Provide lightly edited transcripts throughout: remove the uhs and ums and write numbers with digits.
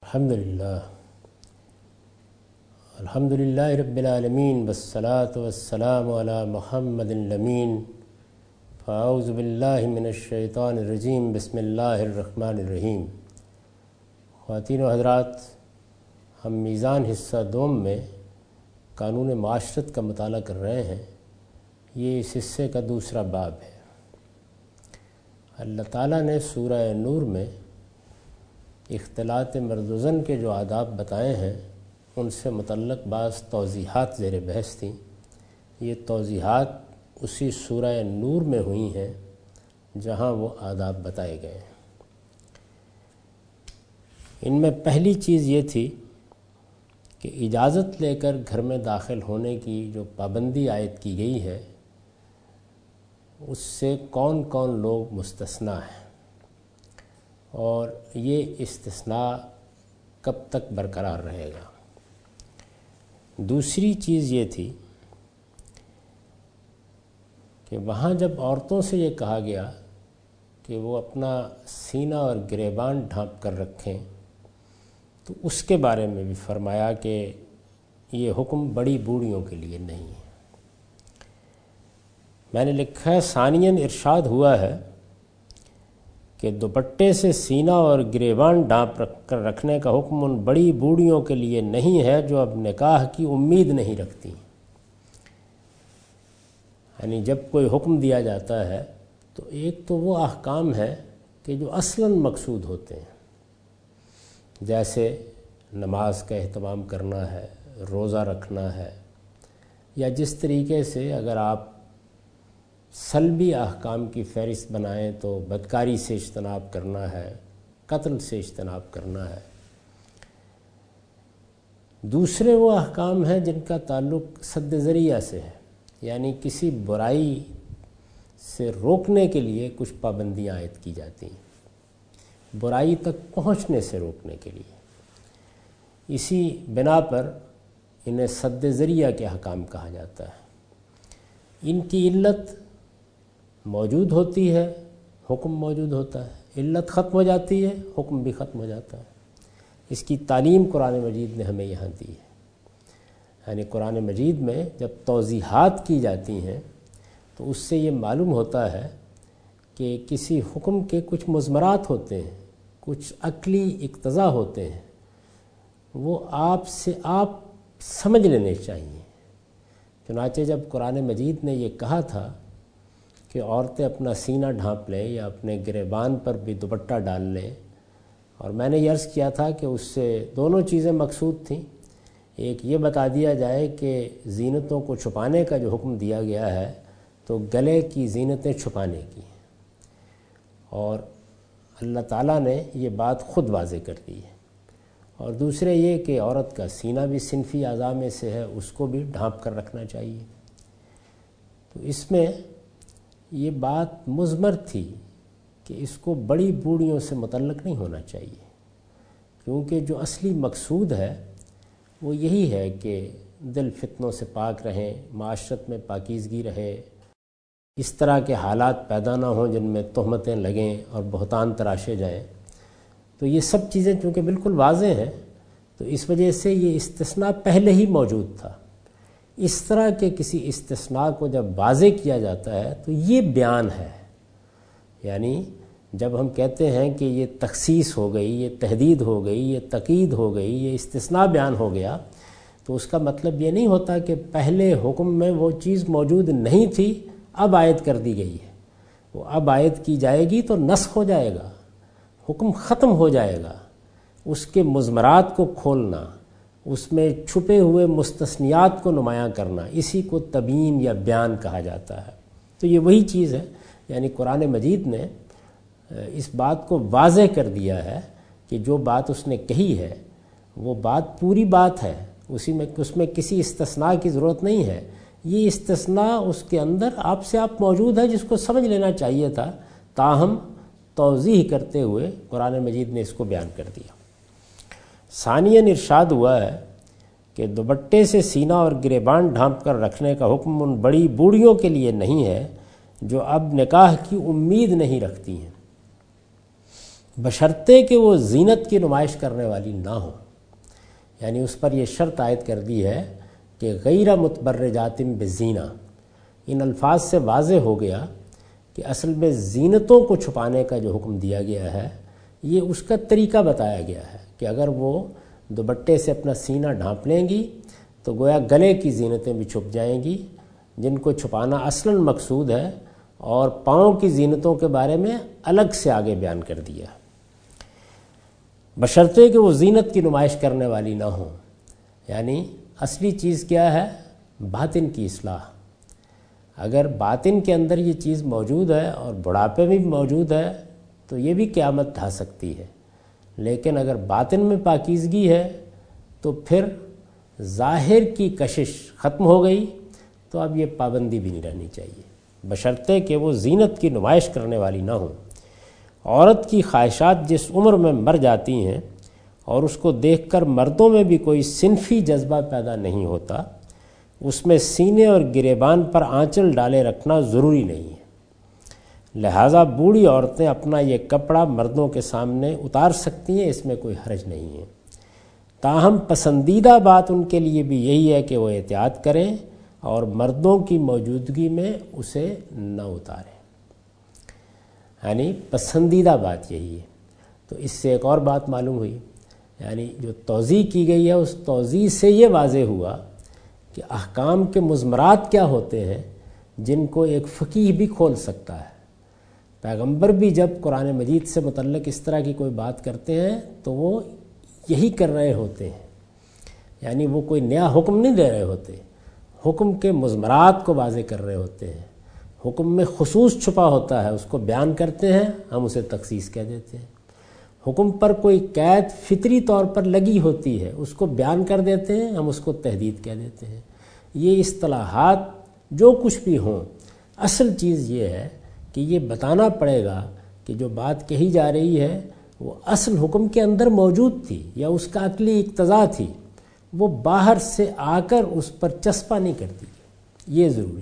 الحمدللہ رب العالمین والصلاة والسلام علی محمد الامین فاعوذ باللہ من الشیطان الرجیم بسم اللہ الرحمن الرحیم۔ خواتین و حضرات، ہم میزان حصہ دوم میں قانون معاشرت کا مطالعہ کر رہے ہیں۔ یہ اس حصے کا دوسرا باب ہے۔ اللہ تعالیٰ نے سورہ نور میں اختلاط مرد و زن کے جو آداب بتائے ہیں ان سے متعلق بعض توضیحات زیر بحث تھیں۔ یہ توضیحات اسی سورہ نور میں ہوئی ہیں جہاں وہ آداب بتائے گئے ہیں۔ ان میں پہلی چیز یہ تھی کہ اجازت لے کر گھر میں داخل ہونے کی جو پابندی عائد کی گئی ہے اس سے کون کون لوگ مستثنیٰ ہیں اور یہ استثناء کب تک برقرار رہے گا۔ دوسری چیز یہ تھی کہ وہاں جب عورتوں سے یہ کہا گیا کہ وہ اپنا سینہ اور گریبان ڈھانپ کر رکھیں تو اس کے بارے میں بھی فرمایا کہ یہ حکم بڑی بوڑھیوں کے لیے نہیں ہے۔ میں نے لکھا ہے ثانیاً ارشاد ہوا ہے کہ دوپٹے سے سینہ اور گریبان ڈھانپ کر رکھنے کا حکم ان بڑی بوڑھیوں کے لیے نہیں ہے جو اب نکاح کی امید نہیں رکھتی۔ یعنی جب کوئی حکم دیا جاتا ہے تو ایک تو وہ احکام ہے کہ جو اصلاً مقصود ہوتے ہیں، جیسے نماز کا اہتمام کرنا ہے، روزہ رکھنا ہے، یا جس طریقے سے اگر آپ سلبی احکام کی فہرست بنائیں تو بدکاری سے اجتناب کرنا ہے، قتل سے اجتناب کرنا ہے۔ دوسرے وہ احکام ہیں جن کا تعلق سد ذریعہ سے ہے، یعنی کسی برائی سے روکنے کے لیے کچھ پابندیاں عائد کی جاتی ہیں، برائی تک پہنچنے سے روکنے کے لیے۔ اسی بنا پر انہیں سد ذریعہ کے احکام کہا جاتا ہے۔ ان کی علت موجود ہوتی ہے، حکم موجود ہوتا ہے، علت ختم ہو جاتی ہے، حکم بھی ختم ہو جاتا ہے۔ اس کی تعلیم قرآن مجید نے ہمیں یہاں دی ہے۔ یعنی قرآن مجید میں جب توضیحات کی جاتی ہیں تو اس سے یہ معلوم ہوتا ہے کہ کسی حکم کے کچھ مضمرات ہوتے ہیں، کچھ عقلی اقتضا ہوتے ہیں، وہ آپ سمجھ لینے چاہیے۔ چنانچہ جب قرآن مجید نے یہ کہا تھا کہ عورتیں اپنا سینہ ڈھانپ لیں یا اپنے گریبان پر بھی دوپٹہ ڈال لیں، اور میں نے یہ عرض کیا تھا کہ اس سے دونوں چیزیں مقصود تھیں۔ ایک یہ بتا دیا جائے کہ زینتوں کو چھپانے کا جو حکم دیا گیا ہے تو گلے کی زینتیں چھپانے کی، اور اللہ تعالیٰ نے یہ بات خود واضح کر دی ہے۔ اور دوسرے یہ کہ عورت کا سینہ بھی صنفی اعضاء میں سے ہے، اس کو بھی ڈھانپ کر رکھنا چاہیے۔ تو اس میں یہ بات مضمر تھی کہ اس کو بڑی بوڑھیوں سے متعلق نہیں ہونا چاہیے، کیونکہ جو اصلی مقصود ہے وہ یہی ہے کہ دل فتنوں سے پاک رہیں، معاشرت میں پاکیزگی رہے، اس طرح کے حالات پیدا نہ ہوں جن میں تہمتیں لگیں اور بہتان تراشے جائیں۔ تو یہ سب چیزیں چونکہ بالکل واضح ہیں تو اس وجہ سے یہ استثناء پہلے ہی موجود تھا۔ اس طرح کے کسی استثناء کو جب واضح کیا جاتا ہے تو یہ بیان ہے۔ یعنی جب ہم کہتے ہیں کہ یہ تخصیص ہو گئی، یہ تحدید ہو گئی، یہ تقید ہو گئی، یہ استثناء بیان ہو گیا، تو اس کا مطلب یہ نہیں ہوتا کہ پہلے حکم میں وہ چیز موجود نہیں تھی اب عائد کر دی گئی ہے۔ وہ اب عائد کی جائے گی تو نسخ ہو جائے گا، حکم ختم ہو جائے گا۔ اس کے مضمرات کو کھولنا، اس میں چھپے ہوئے مستثنیات کو نمایاں کرنا، اسی کو تبیین یا بیان کہا جاتا ہے۔ تو یہ وہی چیز ہے، یعنی قرآن مجید نے اس بات کو واضح کر دیا ہے کہ جو بات اس نے کہی ہے وہ بات پوری بات ہے، اس میں کسی استثناء کی ضرورت نہیں ہے۔ یہ استثناء اس کے اندر آپ سے آپ موجود ہے جس کو سمجھ لینا چاہیے تھا، تاہم توضیح کرتے ہوئے قرآن مجید نے اس کو بیان کر دیا۔ ثانیاً ارشاد ہوا ہے کہ دوپٹے سے سینہ اور گریبان ڈھانپ کر رکھنے کا حکم ان بڑی بوڑھیوں کے لیے نہیں ہے جو اب نکاح کی امید نہیں رکھتی ہیں۔ بشرطے کہ وہ زینت کی نمائش کرنے والی نہ ہو، یعنی اس پر یہ شرط عائد کر دی ہے کہ غیر متبرجات بزینہ۔ ان الفاظ سے واضح ہو گیا کہ اصل میں زینتوں کو چھپانے کا جو حکم دیا گیا ہے یہ اس کا طریقہ بتایا گیا ہے کہ اگر وہ دوپٹے سے اپنا سینہ ڈھانپ لیں گی تو گویا گلے کی زینتیں بھی چھپ جائیں گی، جن کو چھپانا اصلاً مقصود ہے، اور پاؤں کی زینتوں کے بارے میں الگ سے آگے بیان کر دیا، بشرطے کہ وہ زینت کی نمائش کرنے والی نہ ہوں۔ یعنی اصلی چیز کیا ہے؟ باطن کی اصلاح۔ اگر باطن کے اندر یہ چیز موجود ہے اور بڑھاپے میں بھی موجود ہے تو یہ بھی قیامت ڈھا سکتی ہے، لیکن اگر باطن میں پاکیزگی ہے تو پھر ظاہر کی کشش ختم ہو گئی، تو اب یہ پابندی بھی نہیں رہنی چاہیے، بشرطے کہ وہ زینت کی نمائش کرنے والی نہ ہوں۔ عورت کی خواہشات جس عمر میں مر جاتی ہیں اور اس کو دیکھ کر مردوں میں بھی کوئی صنفی جذبہ پیدا نہیں ہوتا، اس میں سینے اور گریبان پر آنچل ڈالے رکھنا ضروری نہیں ہے، لہٰذا بوڑھی عورتیں اپنا یہ کپڑا مردوں کے سامنے اتار سکتی ہیں، اس میں کوئی حرج نہیں ہے۔ تاہم پسندیدہ بات ان کے لیے بھی یہی ہے کہ وہ احتیاط کریں اور مردوں کی موجودگی میں اسے نہ اتاریں، یعنی پسندیدہ بات یہی ہے۔ تو اس سے ایک اور بات معلوم ہوئی، یعنی جو توضیح کی گئی ہے اس توضیح سے یہ واضح ہوا کہ احکام کے مضمرات کیا ہوتے ہیں جن کو ایک فقیہ بھی کھول سکتا ہے۔ پیغمبر بھی جب قرآن مجید سے متعلق اس طرح کی کوئی بات کرتے ہیں تو وہ یہی کر رہے ہوتے ہیں، یعنی وہ کوئی نیا حکم نہیں دے رہے ہوتے، حکم کے مضمرات کو واضح کر رہے ہوتے ہیں۔ حکم میں خصوص چھپا ہوتا ہے، اس کو بیان کرتے ہیں، ہم اسے تخصیص کہہ دیتے ہیں۔ حکم پر کوئی قید فطری طور پر لگی ہوتی ہے، اس کو بیان کر دیتے ہیں، ہم اس کو تحدید کہہ دیتے ہیں۔ یہ اصطلاحات جو کچھ بھی ہوں، اصل چیز یہ ہے کہ یہ بتانا پڑے گا کہ جو بات کہی جا رہی ہے وہ اصل حکم کے اندر موجود تھی یا اس کا عقلی اقتضا تھی، وہ باہر سے آ کر اس پر چسپاں نہیں کرتی، یہ ضروری۔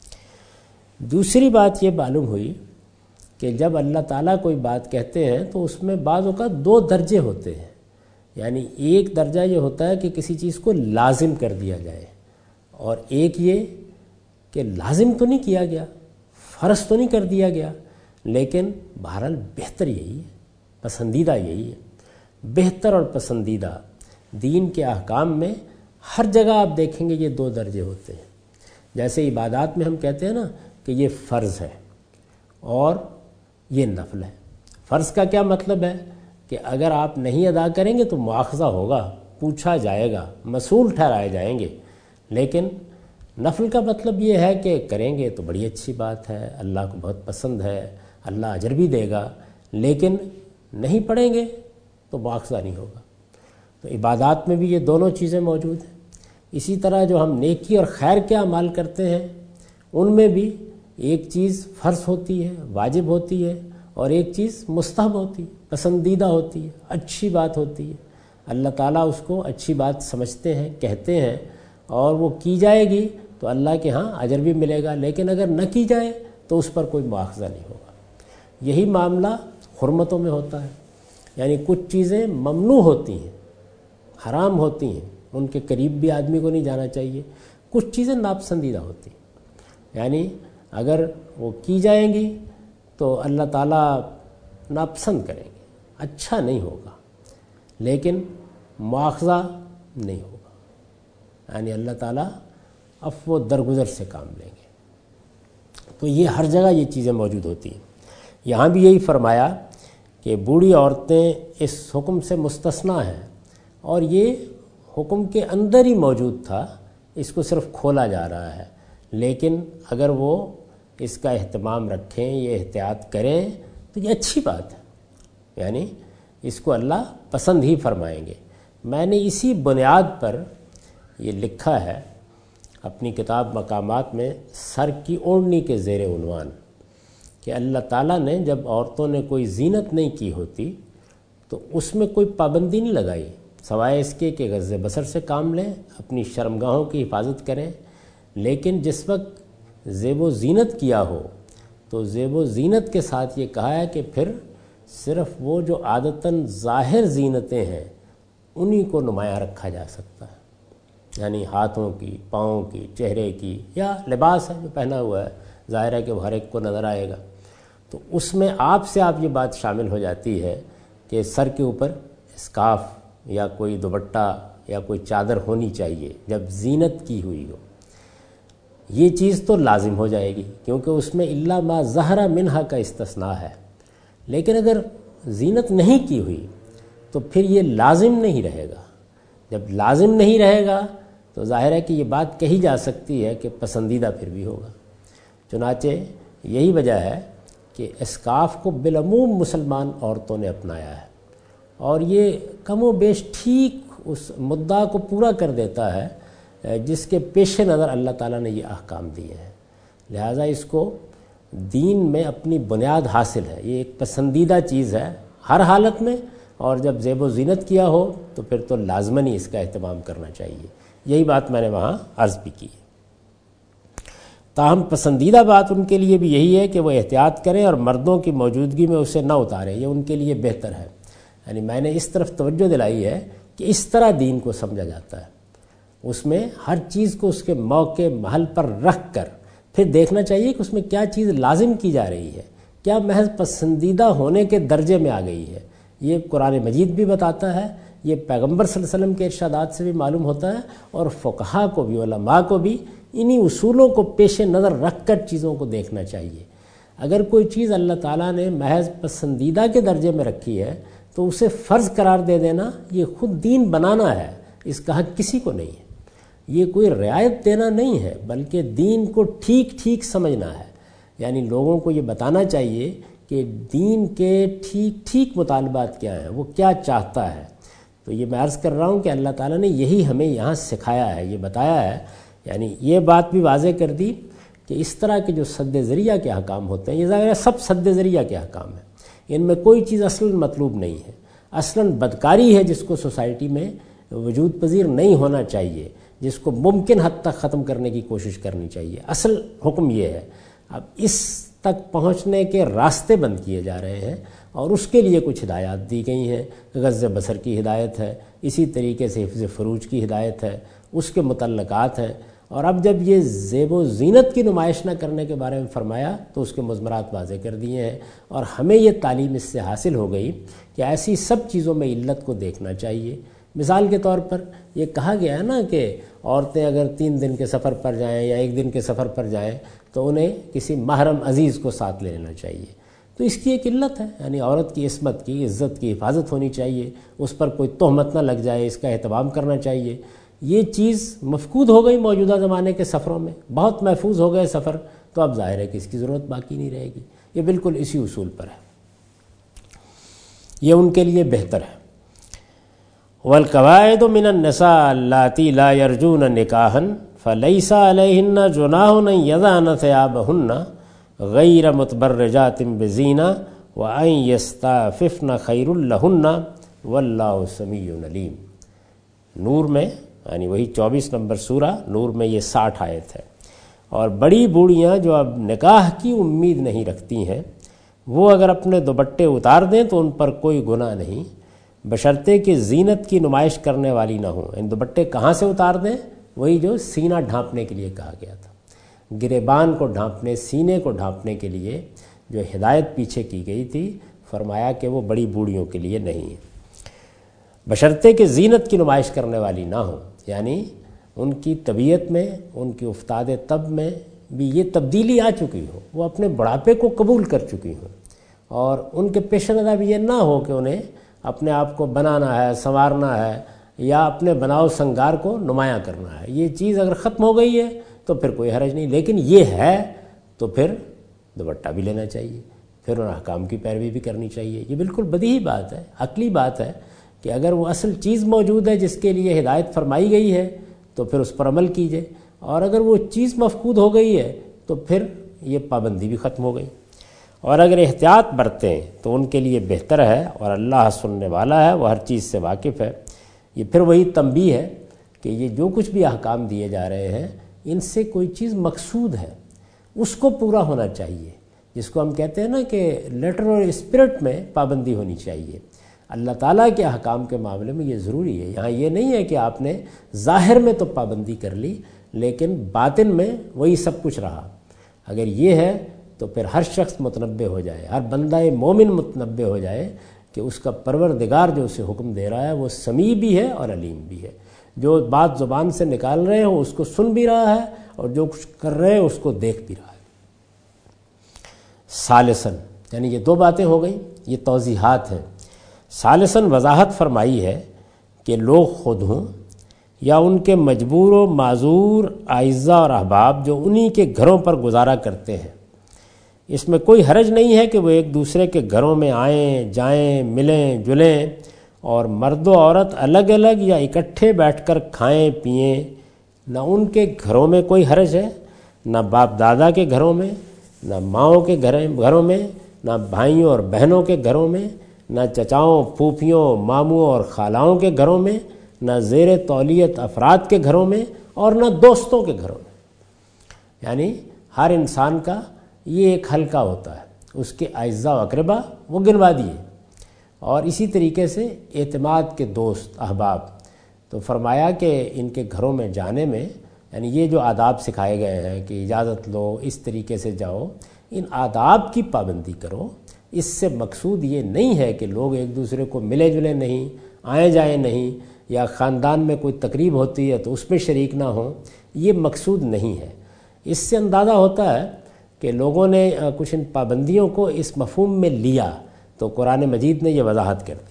دوسری بات یہ معلوم ہوئی کہ جب اللہ تعالیٰ کوئی بات کہتے ہیں تو اس میں بعض اوقات دو درجے ہوتے ہیں، یعنی ایک درجہ یہ ہوتا ہے کہ کسی چیز کو لازم کر دیا جائے، اور ایک یہ کہ لازم تو نہیں کیا گیا، فرض تو نہیں کر دیا گیا، لیکن بہرحال بہتر یہی ہے، پسندیدہ یہی ہے۔ بہتر اور پسندیدہ دین کے احکام میں ہر جگہ آپ دیکھیں گے یہ دو درجے ہوتے ہیں۔ جیسے عبادات میں ہم کہتے ہیں نا کہ یہ فرض ہے اور یہ نفل ہے۔ فرض کا کیا مطلب ہے کہ اگر آپ نہیں ادا کریں گے تو مواخذہ ہوگا، پوچھا جائے گا، مسئول ٹھہرائے جائیں گے، لیکن نفل کا مطلب یہ ہے کہ کریں گے تو بڑی اچھی بات ہے، اللہ کو بہت پسند ہے، اللہ اجر بھی دے گا، لیکن نہیں پڑھیں گے تو مواخذہ نہیں ہوگا۔ تو عبادات میں بھی یہ دونوں چیزیں موجود ہیں۔ اسی طرح جو ہم نیکی اور خیر کے اعمال کرتے ہیں ان میں بھی ایک چیز فرض ہوتی ہے، واجب ہوتی ہے، اور ایک چیز مستحب ہوتی ہے، پسندیدہ ہوتی ہے، اچھی بات ہوتی ہے۔ اللہ تعالیٰ اس کو اچھی بات سمجھتے ہیں، کہتے ہیں، اور وہ کی جائے گی تو اللہ کے ہاں اجر بھی ملے گا، لیکن اگر نہ کی جائے تو اس پر کوئی مواخذہ نہیں ہوگا۔ یہی معاملہ حرمتوں میں ہوتا ہے، یعنی کچھ چیزیں ممنوع ہوتی ہیں، حرام ہوتی ہیں، ان کے قریب بھی آدمی کو نہیں جانا چاہیے، کچھ چیزیں ناپسندیدہ ہوتی ہیں، یعنی اگر وہ کی جائیں گی تو اللہ تعالیٰ ناپسند کریں گے، اچھا نہیں ہوگا، لیکن مواخذہ نہیں ہوگا، یعنی اللہ تعالیٰ عفو و درگزر سے کام لیں گے۔ تو یہ ہر جگہ یہ چیزیں موجود ہوتی ہیں۔ یہاں بھی یہی فرمایا کہ بوڑھی عورتیں اس حکم سے مستثنیٰ ہیں، اور یہ حکم کے اندر ہی موجود تھا، اس کو صرف کھولا جا رہا ہے، لیکن اگر وہ اس کا اہتمام رکھیں، یہ احتیاط کریں تو یہ اچھی بات ہے، یعنی اس کو اللہ پسند ہی فرمائیں گے۔ میں نے اسی بنیاد پر یہ لکھا ہے اپنی کتاب مقامات میں سر کی اوڑھنی کے زیر عنوان کہ اللہ تعالیٰ نے جب عورتوں نے کوئی زینت نہیں کی ہوتی تو اس میں کوئی پابندی نہیں لگائی، سوائے اس کے کہ غض بصر سے کام لیں، اپنی شرمگاہوں کی حفاظت کریں، لیکن جس وقت زیب و زینت کیا ہو تو زیب و زینت کے ساتھ یہ کہا ہے کہ پھر صرف وہ جو عادتاً ظاہر زینتیں ہیں انہی کو نمایاں رکھا جا سکتا ہے، یعنی ہاتھوں کی، پاؤں کی، چہرے کی، یا لباس ہے جو پہنا ہوا ہے، ظاہر ہے کہ وہ ہر ایک کو نظر آئے گا، تو اس میں آپ یہ بات شامل ہو جاتی ہے کہ سر کے اوپر اسکارف یا کوئی دوپٹہ یا کوئی چادر ہونی چاہیے جب زینت کی ہوئی ہو۔ یہ چیز تو لازم ہو جائے گی کیونکہ اس میں الا ما ظہر منہا کا استثناء ہے، لیکن اگر زینت نہیں کی ہوئی تو پھر یہ لازم نہیں رہے گا۔ جب لازم نہیں رہے گا تو ظاہر ہے کہ یہ بات کہی جا سکتی ہے کہ پسندیدہ پھر بھی ہوگا۔ چنانچہ یہی وجہ ہے کہ اسکارف کو بالعموم مسلمان عورتوں نے اپنایا ہے، اور یہ کم و بیش ٹھیک اس مدعا کو پورا کر دیتا ہے جس کے پیش نظر اللہ تعالیٰ نے یہ احکام دیے ہیں، لہٰذا اس کو دین میں اپنی بنیاد حاصل ہے۔ یہ ایک پسندیدہ چیز ہے ہر حالت میں، اور جب زیب و زینت کیا ہو تو پھر تو لازماً ہی اس کا اہتمام کرنا چاہیے۔ یہی بات میں نے وہاں عرض بھی کی۔ تاہم پسندیدہ بات ان کے لیے بھی یہی ہے کہ وہ احتیاط کریں اور مردوں کی موجودگی میں اسے نہ اتاریں، یہ ان کے لیے بہتر ہے۔ یعنی میں نے اس طرف توجہ دلائی ہے کہ اس طرح دین کو سمجھا جاتا ہے، اس میں ہر چیز کو اس کے موقع محل پر رکھ کر پھر دیکھنا چاہیے کہ اس میں کیا چیز لازم کی جا رہی ہے، کیا محض پسندیدہ ہونے کے درجے میں آ گئی ہے۔ یہ قرآن مجید بھی بتاتا ہے، یہ پیغمبر صلی اللہ علیہ وسلم کے ارشادات سے بھی معلوم ہوتا ہے، اور فقہا کو بھی، علماء کو بھی انہی اصولوں کو پیش نظر رکھ کر چیزوں کو دیکھنا چاہیے۔ اگر کوئی چیز اللہ تعالیٰ نے محض پسندیدہ کے درجے میں رکھی ہے تو اسے فرض قرار دے دینا یہ خود دین بنانا ہے، اس کا حق کسی کو نہیں ہے۔ یہ کوئی رعایت دینا نہیں ہے، بلکہ دین کو ٹھیک ٹھیک سمجھنا ہے۔ یعنی لوگوں کو یہ بتانا چاہیے کہ دین کے ٹھیک ٹھیک مطالبات کیا ہیں، وہ کیا چاہتا ہے۔ تو یہ میں عرض کر رہا ہوں کہ اللہ تعالیٰ نے یہی ہمیں یہاں سکھایا ہے، یہ بتایا ہے، یعنی یہ بات بھی واضح کر دی کہ اس طرح کے جو سد ذریعہ کے احکام ہوتے ہیں، یہ ظاہر ہے سب سد ذریعہ کے احکام ہیں، ان میں کوئی چیز اصلاً مطلوب نہیں ہے، اصلاً بدکاری ہے جس کو سوسائٹی میں وجود پذیر نہیں ہونا چاہیے، جس کو ممکن حد تک ختم کرنے کی کوشش کرنی چاہیے۔ اصل حکم یہ ہے۔ اب اس تک پہنچنے کے راستے بند کیے جا رہے ہیں، اور اس کے لیے کچھ ہدایات دی گئی ہیں۔ غض بصر کی ہدایت ہے، اسی طریقے سے حفظ فروج کی ہدایت ہے، اس کے متعلقات ہیں، اور اب جب یہ زیب و زینت کی نمائش نہ کرنے کے بارے میں فرمایا تو اس کے مضمرات واضح کر دیے ہیں، اور ہمیں یہ تعلیم اس سے حاصل ہو گئی کہ ایسی سب چیزوں میں علت کو دیکھنا چاہیے۔ مثال کے طور پر یہ کہا گیا ہے نا کہ عورتیں اگر 3 دن کے سفر پر جائیں یا 1 دن کے سفر پر جائیں تو انہیں کسی محرم عزیز کو ساتھ لے لینا چاہیے، تو اس کی ایک علت ہے، یعنی عورت کی عصمت کی، عزت کی حفاظت ہونی چاہیے، اس پر کوئی تہمت نہ لگ جائے، اس کا اہتمام کرنا چاہیے۔ یہ چیز مفقود ہو گئی موجودہ زمانے کے سفروں میں، بہت محفوظ ہو گئے سفر، تو اب ظاہر ہے کہ اس کی ضرورت باقی نہیں رہے گی۔ یہ بالکل اسی اصول پر ہے، یہ ان کے لیے بہتر ہے۔ والقواعد من النساء اللاتي لا يرجون نکاحا فليس عليهن جناح ان يضعن ثيابهن غير متبرجات بزينة وان يستعففن خير لهن والله سميع عليم۔ نور میں، یعنی وہی 24 نمبر سورہ نور میں یہ 60 آیت ہے۔ اور بڑی بوڑھیاں جو اب نکاح کی امید نہیں رکھتی ہیں، وہ اگر اپنے دوپٹے اتار دیں تو ان پر کوئی گناہ نہیں، بشرطے کہ زینت کی نمائش کرنے والی نہ ہوں۔ ان دوپٹے کہاں سے اتار دیں؟ وہی جو سینہ ڈھانپنے کے لیے کہا گیا تھا، گریبان کو ڈھانپنے، سینے کو ڈھانپنے کے لیے جو ہدایت پیچھے کی گئی تھی، فرمایا کہ وہ بڑی بوڑھیوں کے لیے نہیں ہے، بشرطے کہ زینت کی نمائش کرنے والی نہ ہوں۔ یعنی ان کی طبیعت میں، ان کی افتاد طب میں بھی یہ تبدیلی آ چکی ہو، وہ اپنے بڑھاپے کو قبول کر چکی ہوں، اور ان کے پیش نظر بھی یہ نہ ہو کہ انہیں اپنے آپ کو بنانا ہے، سنوارنا ہے، یا اپنے بناؤ سنگار کو نمایاں کرنا ہے۔ یہ چیز اگر ختم ہو گئی ہے تو پھر کوئی حرج نہیں، لیکن یہ ہے تو پھر دوپٹہ بھی لینا چاہیے، پھر ان احکام کی پیروی بھی کرنی چاہیے۔ یہ بالکل بدیہی بات ہے، عقلی بات ہے کہ اگر وہ اصل چیز موجود ہے جس کے لیے ہدایت فرمائی گئی ہے تو پھر اس پر عمل کیجیے، اور اگر وہ چیز مفقود ہو گئی ہے تو پھر یہ پابندی بھی ختم ہو گئی۔ اور اگر احتیاط برتیں تو ان کے لیے بہتر ہے، اور اللہ سننے والا ہے، وہ ہر چیز سے واقف ہے۔ یہ پھر وہی تنبیہ ہے کہ یہ جو کچھ بھی احکام دیے جا رہے ہیں ان سے کوئی چیز مقصود ہے، اس کو پورا ہونا چاہیے۔ جس کو ہم کہتے ہیں نا کہ لیٹر اور اسپرٹ میں پابندی ہونی چاہیے۔ اللہ تعالیٰ کے احکام کے معاملے میں یہ ضروری ہے۔ یہاں یہ نہیں ہے کہ آپ نے ظاہر میں تو پابندی کر لی لیکن باطن میں وہی سب کچھ رہا۔ اگر یہ ہے تو پھر ہر شخص متنبہ ہو جائے، ہر بندہ مومن متنبہ ہو جائے کہ اس کا پروردگار جو اسے حکم دے رہا ہے وہ سمیع بھی ہے اور علیم بھی ہے۔ جو بات زبان سے نکال رہے ہیں اس کو سن بھی رہا ہے اور جو کچھ کر رہے ہیں اس کو دیکھ بھی رہا ہے۔ ثالثاً، یعنی یہ دو باتیں ہو گئیں، یہ توضیحات ہیں۔ ثالثاً وضاحت فرمائی ہے کہ لوگ خود ہوں یا ان کے مجبور و معذور اعزاء اور احباب جو انہی کے گھروں پر گزارا کرتے ہیں، اس میں کوئی حرج نہیں ہے کہ وہ ایک دوسرے کے گھروں میں آئیں جائیں، ملیں جلیں، اور مرد و عورت الگ الگ یا اکٹھے بیٹھ کر کھائیں پئیں۔ نہ ان کے گھروں میں کوئی حرج ہے، نہ باپ دادا کے گھروں میں، نہ ماؤں کے گھروں میں، نہ بھائیوں اور بہنوں کے گھروں میں، نہ چچاؤں پھوپھیوں ماموں اور خالاؤں کے گھروں میں، نہ زیر تولیت افراد کے گھروں میں، اور نہ دوستوں کے گھروں میں۔ یعنی ہر انسان کا یہ ایک حلقہ ہوتا ہے، اس کے اعزاء و اقربا وہ گنوا دیے، اور اسی طریقے سے اعتماد کے دوست احباب۔ تو فرمایا کہ ان کے گھروں میں جانے میں، یعنی یہ جو آداب سکھائے گئے ہیں کہ اجازت لو، اس طریقے سے جاؤ، ان آداب کی پابندی کرو۔ اس سے مقصود یہ نہیں ہے کہ لوگ ایک دوسرے کو ملے جلے نہیں، آئے جائیں نہیں، یا خاندان میں کوئی تقریب ہوتی ہے تو اس میں شریک نہ ہوں، یہ مقصود نہیں ہے۔ اس سے اندازہ ہوتا ہے کہ لوگوں نے کچھ ان پابندیوں کو اس مفہوم میں لیا، تو قرآن مجید نے یہ وضاحت کر دی۔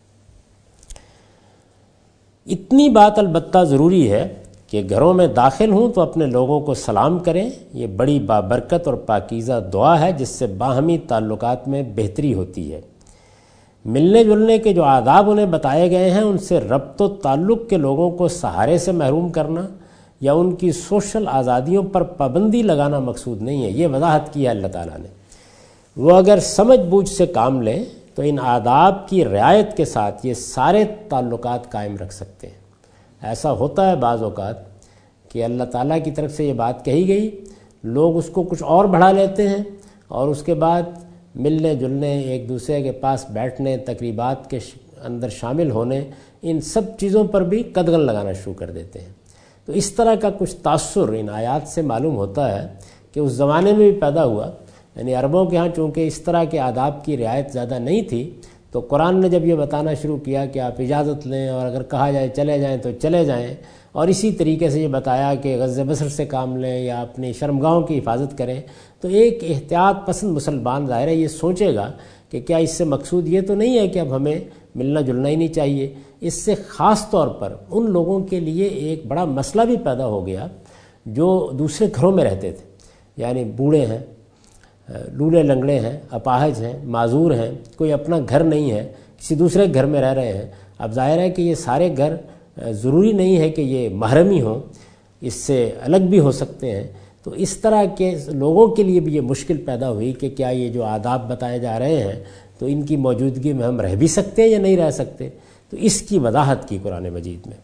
اتنی بات البتہ ضروری ہے کہ گھروں میں داخل ہوں تو اپنے لوگوں کو سلام کریں، یہ بڑی بابرکت اور پاکیزہ دعا ہے جس سے باہمی تعلقات میں بہتری ہوتی ہے۔ ملنے جلنے کے جو آداب انہیں بتائے گئے ہیں ان سے ربط و تعلق کے لوگوں کو سہارے سے محروم کرنا یا ان کی سوشل آزادیوں پر پابندی لگانا مقصود نہیں ہے، یہ وضاحت کی ہے اللہ تعالیٰ نے۔ وہ اگر سمجھ بوجھ سے کام لیں تو ان آداب کی رعایت کے ساتھ یہ سارے تعلقات قائم رکھ سکتے ہیں۔ ایسا ہوتا ہے بعض اوقات کہ اللہ تعالیٰ کی طرف سے یہ بات کہی گئی، لوگ اس کو کچھ اور بڑھا لیتے ہیں، اور اس کے بعد ملنے جلنے، ایک دوسرے کے پاس بیٹھنے، تقریبات کے اندر شامل ہونے، ان سب چیزوں پر بھی قدغن لگانا شروع کر دیتے ہیں۔ تو اس طرح کا کچھ تاثر ان آیات سے معلوم ہوتا ہے کہ اس زمانے میں بھی پیدا ہوا۔ یعنی عربوں کے ہاں چونکہ اس طرح کے آداب کی رعایت زیادہ نہیں تھی، تو قرآن نے جب یہ بتانا شروع کیا کہ آپ اجازت لیں اور اگر کہا جائے چلے جائیں تو چلے جائیں، اور اسی طریقے سے یہ بتایا کہ غض بصر سے کام لیں یا اپنی شرمگاہوں کی حفاظت کریں، تو ایک احتیاط پسند مسلمان ظاہر ہے یہ سوچے گا کہ کیا اس سے مقصود یہ تو نہیں ہے کہ اب ہمیں ملنا جلنا ہی نہیں چاہیے۔ اس سے خاص طور پر ان لوگوں کے لیے ایک بڑا مسئلہ بھی پیدا ہو گیا جو دوسرے گھروں میں رہتے تھے، یعنی بوڑھے ہیں، لولے لنگڑے ہیں، اپاہج ہیں، معذور ہیں، کوئی اپنا گھر نہیں ہے، کسی دوسرے گھر میں رہ رہے ہیں۔ اب ظاہر ہے کہ یہ سارے گھر ضروری نہیں ہے کہ یہ محرمی ہوں، اس سے الگ بھی ہو سکتے ہیں۔ تو اس طرح کے لوگوں کے لیے بھی یہ مشکل پیدا ہوئی کہ کیا یہ جو آداب بتائے جا رہے ہیں تو ان کی موجودگی میں ہم رہ بھی سکتے ہیں یا نہیں رہ سکتے۔ تو اس کی وضاحت کی قرآن مجید میں،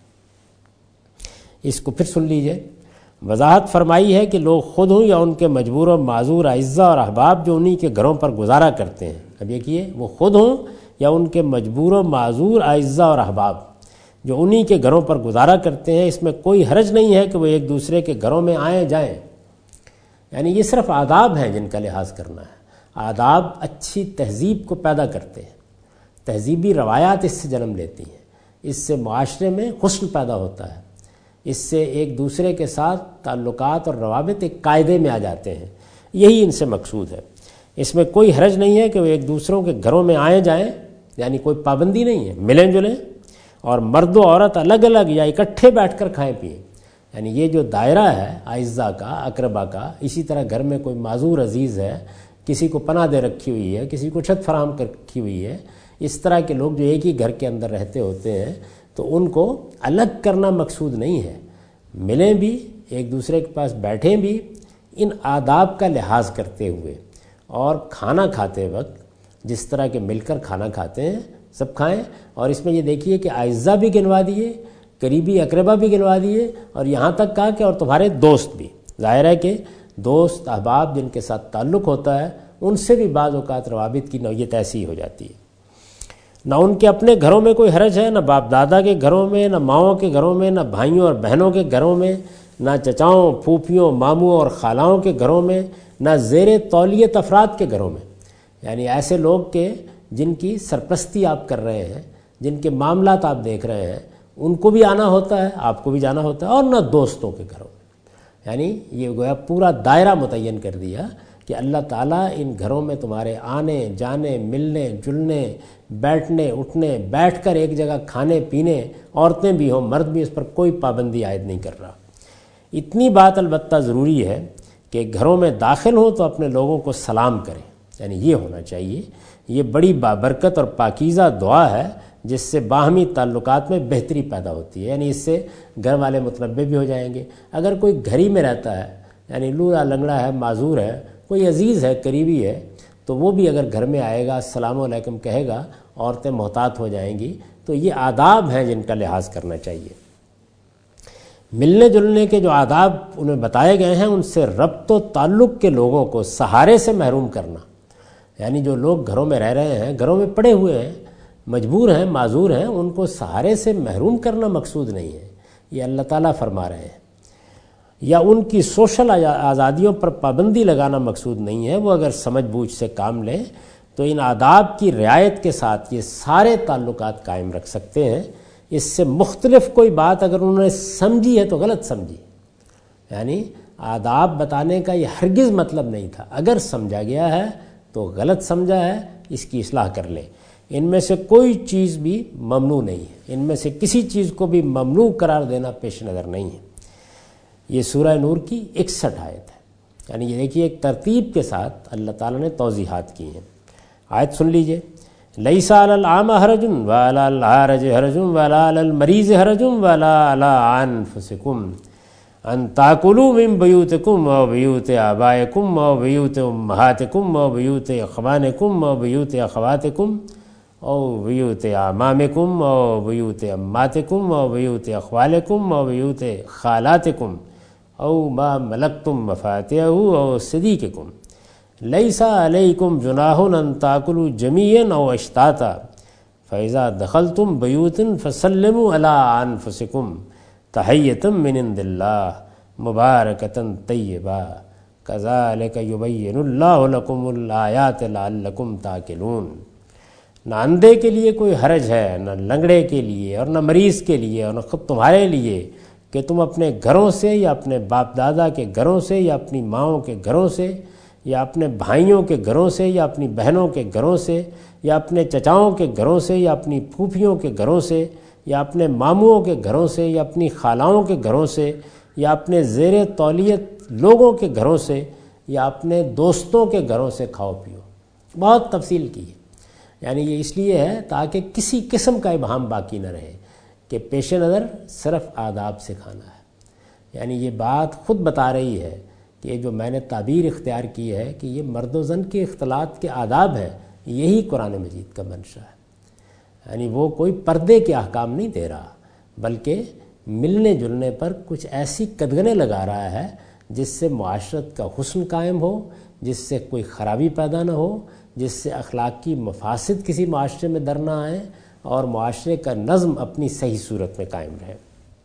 اس کو پھر سن لیجئے۔ وضاحت فرمائی ہے کہ لوگ خود ہوں یا ان کے مجبور و معذور اعزاء اور احباب جو انہی کے گھروں پر گزارا کرتے ہیں۔ اب دیکھیے، وہ خود ہوں یا ان کے مجبور و معذور اعزاء اور احباب جو انہی کے گھروں پر گزارا کرتے ہیں، اس میں کوئی حرج نہیں ہے کہ وہ ایک دوسرے کے گھروں میں آئیں جائیں۔ یعنی یہ صرف آداب ہیں جن کا لحاظ کرنا ہے۔ آداب اچھی تہذیب کو پیدا کرتے ہیں، تہذیبی روایات اس سے جنم لیتی ہیں، اس سے معاشرے میں حسن پیدا ہوتا ہے، اس سے ایک دوسرے کے ساتھ تعلقات اور روابط ایک قاعدے میں آ جاتے ہیں، یہی ان سے مقصود ہے۔ اس میں کوئی حرج نہیں ہے کہ وہ ایک دوسروں کے گھروں میں آئیں جائیں، یعنی کوئی پابندی نہیں ہے، ملیں جلیں، اور مرد و عورت الگ الگ یا اکٹھے بیٹھ کر کھائیں پئیں۔ یعنی یہ جو دائرہ ہے اعزاء کا، اقربا کا، اسی طرح گھر میں کوئی معذور عزیز ہے، کسی کو پناہ دے رکھی ہوئی ہے، کسی کو چھت فراہم کر رکھی ہوئی ہے، اس طرح کے لوگ جو ایک ہی گھر کے اندر رہتے ہوتے ہیں، تو ان کو الگ کرنا مقصود نہیں ہے، ملیں بھی، ایک دوسرے کے پاس بیٹھیں بھی، ان آداب کا لحاظ کرتے ہوئے، اور کھانا کھاتے وقت جس طرح کے مل کر کھانا کھاتے ہیں سب کھائیں۔ اور اس میں یہ دیکھیے کہ اعزاء بھی گنوا دیے، قریبی اقربا بھی گنوا دیے، اور یہاں تک کہا کہ اور تمہارے دوست بھی۔ ظاہر ہے کہ دوست احباب جن کے ساتھ تعلق ہوتا ہے ان سے بھی بعض اوقات روابط کی نوعیت ایسی ہو جاتی ہے۔ نہ ان کے اپنے گھروں میں کوئی حرج ہے، نہ باپ دادا کے گھروں میں، نہ ماؤں کے گھروں میں، نہ بھائیوں اور بہنوں کے گھروں میں، نہ چچاؤں پھوپھیوں ماموں اور خالاؤں کے گھروں میں، نہ زیر تولیت افراد کے گھروں میں، یعنی ایسے لوگ کے جن کی سرپرستی آپ کر رہے ہیں، جن کے معاملات آپ دیکھ رہے ہیں، ان کو بھی آنا ہوتا ہے، آپ کو بھی جانا ہوتا ہے، اور نہ دوستوں کے گھروں میں۔ یعنی یہ گویا پورا دائرہ متعین کر دیا کہ اللہ تعالیٰ ان گھروں میں تمہارے آنے جانے، ملنے جلنے، بیٹھنے اٹھنے، بیٹھ کر ایک جگہ کھانے پینے، عورتیں بھی ہوں مرد بھی، اس پر کوئی پابندی عائد نہیں کر رہا۔ اتنی بات البتہ ضروری ہے کہ گھروں میں داخل ہوں تو اپنے لوگوں کو سلام کریں، یعنی یہ ہونا چاہیے۔ یہ بڑی بابرکت اور پاکیزہ دعا ہے جس سے باہمی تعلقات میں بہتری پیدا ہوتی ہے، یعنی اس سے گھر والے متنبع بھی ہو جائیں گے۔ اگر کوئی گھر ہی میں رہتا ہے، یعنی لولا لنگڑا ہے، معذور ہے، کوئی عزیز ہے، قریبی ہے، تو وہ بھی اگر گھر میں آئے گا السلام علیکم کہے گا، عورتیں محتاط ہو جائیں گی۔ تو یہ آداب ہیں جن کا لحاظ کرنا چاہیے۔ ملنے جلنے کے جو آداب انہیں بتائے گئے ہیں، ان سے ربط و تعلق کے لوگوں کو سہارے سے محروم کرنا، یعنی جو لوگ گھروں میں رہ رہے ہیں، گھروں میں پڑے ہوئے ہیں، مجبور ہیں، معذور ہیں، ان کو سہارے سے محروم کرنا مقصود نہیں ہے، یہ اللہ تعالیٰ فرما رہے ہیں۔ یا ان کی سوشل آزادیوں پر پابندی لگانا مقصود نہیں ہے، وہ اگر سمجھ بوجھ سے کام لیں تو ان آداب کی رعایت کے ساتھ یہ سارے تعلقات قائم رکھ سکتے ہیں۔ اس سے مختلف کوئی بات اگر انہوں نے سمجھی ہے تو غلط سمجھی، یعنی آداب بتانے کا یہ ہرگز مطلب نہیں تھا، اگر سمجھا گیا ہے تو غلط سمجھا ہے، اس کی اصلاح کر لیں۔ ان میں سے کوئی چیز بھی ممنوع نہیں ہے، ان میں سے کسی چیز کو بھی ممنوع قرار دینا پیش نظر نہیں ہے۔ یہ سورہ نور کی 61 آیت ہے، یعنی یہ دیکھیے ایک ترتیب کے ساتھ اللہ تعالیٰ نے توضیحات کی ہیں۔ آیت سن لیجئے، لیس علی العام حرج ولا علی الحرج حرج ولا علی المریض حرج ولا علی انفسکم ان تاکلوا من بیوتکم و بیوت آبائکم و بیوت امہاتکم و بیوت اخوانکم و بیوت اخواتکم او بیوت اعمامکم او بیوت اماتکم او بیوت اخوالکم او بیوت خالاتکم او ما ملکتم مفاتحہ او صدیقکم لیس علیکم جناح ان تاکلوا جمیعا او اشتاتا فاذا دخلتم بیوتا فسلموا علی انفسکم تحیۃ من عند اللہ مبارکۃ طیبہ کذالک یبین اللہ لکم الآیات لعلکم تعقلون۔ نہ اندھے کے لیے کوئی حرج ہے، نہ لنگڑے کے لیے، اور نہ مریض کے لیے، اور نہ خود تمہارے لیے کہ تم اپنے گھروں سے یا اپنے باپ دادا کے گھروں سے یا اپنی ماؤں کے گھروں سے یا اپنے بھائیوں کے گھروں سے یا اپنی بہنوں کے گھروں سے یا اپنے چچاؤں کے گھروں سے یا اپنی پھوپھیوں کے گھروں سے یا اپنے ماموں کے گھروں سے یا اپنی خالاؤں کے گھروں سے یا اپنے زیر تولیت لوگوں کے گھروں سے یا اپنے دوستوں کے گھروں سے کھاؤ پیو۔ بہت تفصیل کی ہے، یعنی یہ اس لیے ہے تاکہ کسی قسم کا ابہام باقی نہ رہے کہ پیش نظر صرف آداب سے کھانا ہے۔ یعنی یہ بات خود بتا رہی ہے کہ یہ جو میں نے تعبیر اختیار کی ہے کہ یہ مرد و زن کے اختلاط کے آداب ہیں، یہی قرآن مجید کا منشا ہے۔ یعنی وہ کوئی پردے کے احکام نہیں دے رہا، بلکہ ملنے جلنے پر کچھ ایسی قدغنیں لگا رہا ہے جس سے معاشرت کا حسن قائم ہو، جس سے کوئی خرابی پیدا نہ ہو، جس سے اخلاقی مفاسد کسی معاشرے میں در نہ آئیں اور معاشرے کا نظم اپنی صحیح صورت میں قائم رہے۔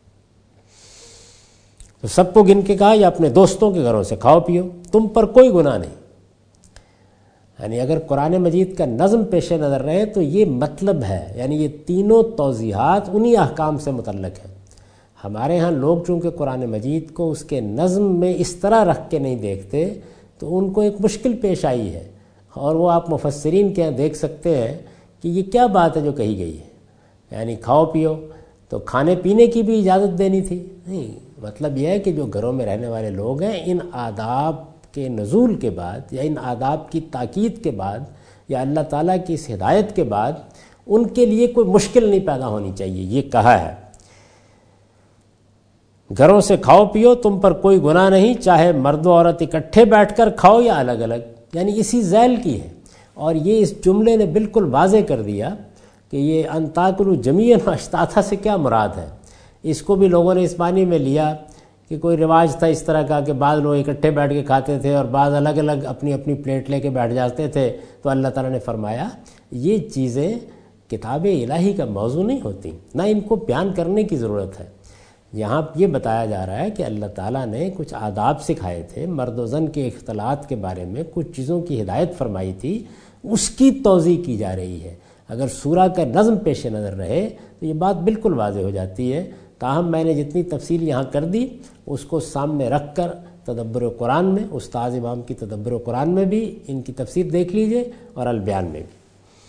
تو سب کو گن کے کہا یا اپنے دوستوں کے گھروں سے کھاؤ پیو، تم پر کوئی گناہ نہیں۔ یعنی اگر قرآن مجید کا نظم پیش نظر رہے تو یہ مطلب ہے، یعنی یہ تینوں توضیحات انہی احکام سے متعلق ہیں۔ ہمارے ہاں لوگ چونکہ قرآن مجید کو اس کے نظم میں اس طرح رکھ کے نہیں دیکھتے تو ان کو ایک مشکل پیش آئی ہے، اور وہ آپ مفسرین کے یہاں دیکھ سکتے ہیں کہ یہ کیا بات ہے جو کہی گئی ہے۔ یعنی کھاؤ پیو تو کھانے پینے کی بھی اجازت دینی تھی؟ نہیں، مطلب یہ ہے کہ جو گھروں میں رہنے والے لوگ ہیں، ان آداب کے نزول کے بعد یا ان آداب کی تاکید کے بعد یا اللہ تعالیٰ کی اس ہدایت کے بعد ان کے لیے کوئی مشکل نہیں پیدا ہونی چاہیے، یہ کہا ہے۔ گھروں سے کھاؤ پیو، تم پر کوئی گناہ نہیں، چاہے مرد و عورت اکٹھے بیٹھ کر کھاؤ یا الگ الگ، یعنی اسی ذیل کی ہے۔ اور یہ اس جملے نے بالکل واضح کر دیا کہ یہ ان تاکلوا جمیعا اشتاتا سے کیا مراد ہے۔ اس کو بھی لوگوں نے اس معنی میں لیا کہ کوئی رواج تھا اس طرح کا کہ بعض لوگ اکٹھے بیٹھ کے کھاتے تھے اور بعض الگ الگ اپنی اپنی پلیٹ لے کے بیٹھ جاتے تھے، تو اللہ تعالیٰ نے فرمایا یہ چیزیں کتاب الہی کا موضوع نہیں ہوتی، نہ ان کو بیان کرنے کی ضرورت ہے۔ یہاں یہ بتایا جا رہا ہے کہ اللہ تعالیٰ نے کچھ آداب سکھائے تھے، مرد و زن کے اختلاط کے بارے میں کچھ چیزوں کی ہدایت فرمائی تھی، اس کی توضیح کی جا رہی ہے۔ اگر سورہ کا نظم پیش نظر رہے تو یہ بات بالکل واضح ہو جاتی ہے۔ تاہم میں نے جتنی تفصیل یہاں کر دی اس کو سامنے رکھ کر تدبر قرآن میں، استاد امام کی تدبر قرآن میں بھی ان کی تفسیر دیکھ لیجئے اور البیان میں بھی۔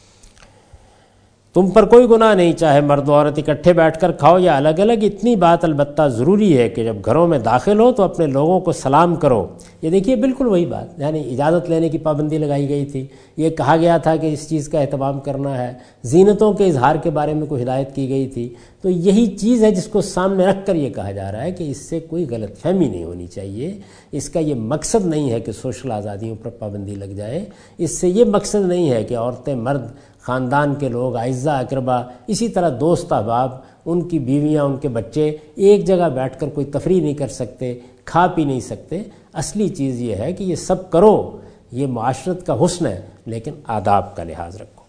تم پر کوئی گناہ نہیں، چاہے مرد و عورت اکٹھے بیٹھ کر کھاؤ یا الگ الگ، اتنی بات البتہ ضروری ہے کہ جب گھروں میں داخل ہو تو اپنے لوگوں کو سلام کرو۔ یہ دیکھیے بالکل وہی بات، یعنی اجازت لینے کی پابندی لگائی گئی تھی، یہ کہا گیا تھا کہ اس چیز کا اہتمام کرنا ہے، زینتوں کے اظہار کے بارے میں کوئی ہدایت کی گئی تھی، تو یہی چیز ہے جس کو سامنے رکھ کر یہ کہا جا رہا ہے کہ اس سے کوئی غلط فہمی نہیں ہونی چاہیے۔ اس کا یہ مقصد نہیں ہے کہ سوشل آزادیوں پر پابندی لگ جائے، اس سے یہ مقصد نہیں ہے کہ عورتیں، مرد، خاندان کے لوگ، اعزاء اقربا، اسی طرح دوست احباب، ان کی بیویاں، ان کے بچے ایک جگہ بیٹھ کر کوئی تفریح نہیں کر سکتے، کھا پی نہیں سکتے۔ اصلی چیز یہ ہے کہ یہ سب کرو، یہ معاشرت کا حسن ہے، لیکن آداب کا لحاظ رکھو۔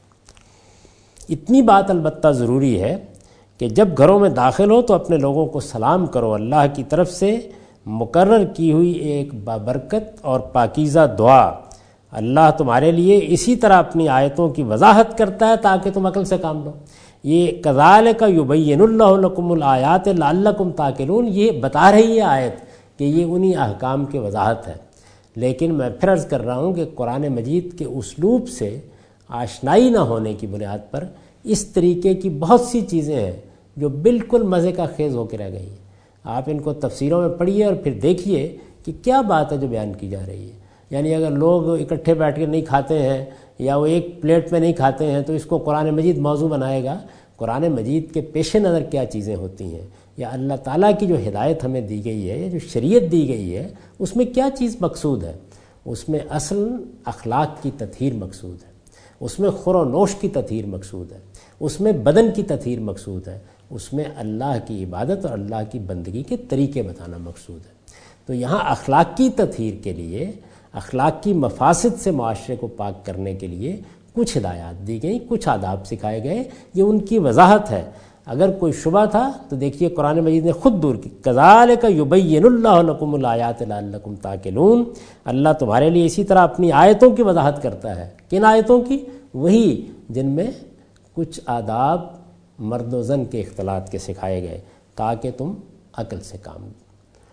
اتنی بات البتہ ضروری ہے کہ جب گھروں میں داخل ہو تو اپنے لوگوں کو سلام کرو۔ اللہ کی طرف سے مقرر کی ہوئی ایک بابرکت اور پاکیزہ دعا، اللہ تمہارے لیے اسی طرح اپنی آیتوں کی وضاحت کرتا ہے تاکہ تم عقل سے کام لو۔ یہ کذالک یبین اللہ لکم الآیات لعلکم تعقلون، یہ بتا رہی ہے آیت کہ یہ انہی احکام کی وضاحت ہے۔ لیکن میں پھر عرض کر رہا ہوں کہ قرآن مجید کے اسلوب سے آشنائی نہ ہونے کی بنیاد پر اس طریقے کی بہت سی چیزیں ہیں جو بالکل مزے کا خیز ہو کے رہ گئی ہیں۔ آپ ان کو تفسیروں میں پڑھیے اور پھر دیکھیے کہ کیا بات ہے جو بیان کی جا رہی ہے۔ یعنی اگر لوگ اکٹھے بیٹھ کے نہیں کھاتے ہیں یا وہ ایک پلیٹ میں نہیں کھاتے ہیں تو اس کو قرآن مجید موضوع بنائے گا۔ قرآن مجید کے پیش نظر کیا چیزیں ہوتی ہیں، یا اللہ تعالیٰ کی جو ہدایت ہمیں دی گئی ہے، یا جو شریعت دی گئی ہے، اس میں کیا چیز مقصود ہے؟ اس میں اصل اخلاق کی تطہیر مقصود ہے، اس میں خور و نوش کی تطہیر مقصود ہے، اس میں بدن کی تطہیر مقصود ہے، اس میں اللہ کی عبادت اور اللہ کی بندگی کے طریقے بتانا مقصود ہے۔ تو یہاں اخلاقی تطہیر کے لیے، اخلاقی مفاسد سے معاشرے کو پاک کرنے کے لیے کچھ ہدایات دی گئیں، کچھ آداب سکھائے گئے، یہ ان کی وضاحت ہے۔ اگر کوئی شبہ تھا تو دیکھیے قرآن مجید نے خود دور کی، کذالک یبین اللہ لکم الآیات لعلکم تعقلون، اللہ تمہارے لیے اسی طرح اپنی آیتوں کی وضاحت کرتا ہے۔ کن آیتوں کی؟ وہی جن میں کچھ آداب مرد و زن کے اختلاط کے سکھائے گئے تاکہ تم عقل سے کام لو۔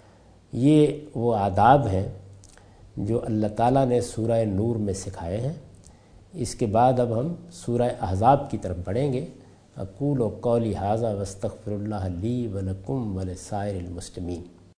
یہ وہ آداب ہیں جو اللہ تعالیٰ نے سورہ نور میں سکھائے ہیں۔ اس کے بعد اب ہم سورہ احزاب کی طرف بڑھیں گے۔ اقول قولی ھذا واستغفر اللہ لی ولکم ولسائر المسلمین۔